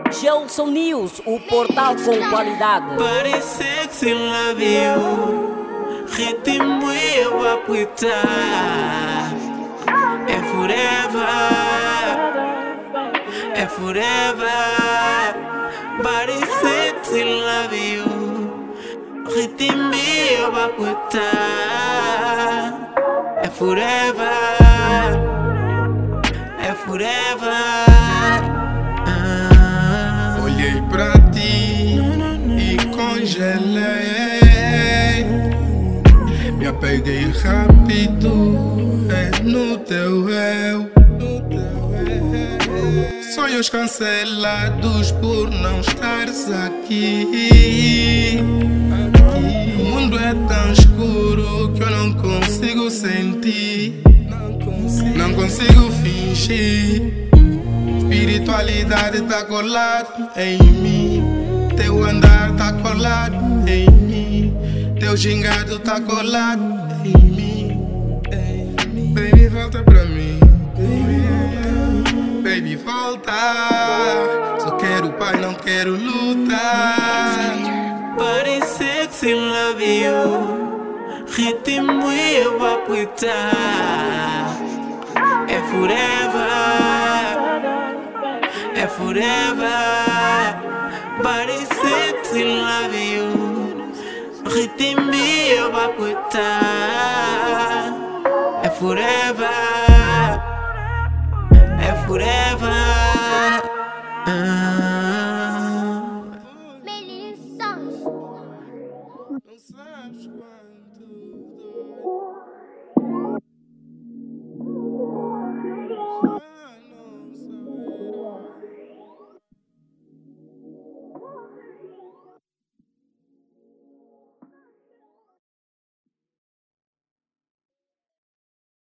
Gelson News, o portal com qualidade. Body sexy, love you. Ritmo eu vou apitar. É forever. É forever. Body sexy, love you. Ritmo eu vou apitar. É forever. É forever. Olhei pra ti e congelei. Me apeguei rápido no teu eu. Sonhos cancelados por não estares aqui. O mundo é tão escuro que eu não consigo sentir. Não consigo fingir. Espiritualidade tá colado em mim. Teu andar tá colado em mim. Teu gingado tá colado em mim. Baby, volta pra mim. Baby, volta. Só quero paz, não quero lutar. Body sexy, love you. Ritmo eu vou apitar. É forever. É forever. Body sexy, love you. Ritmo eu vou apitar. É forever. É forever.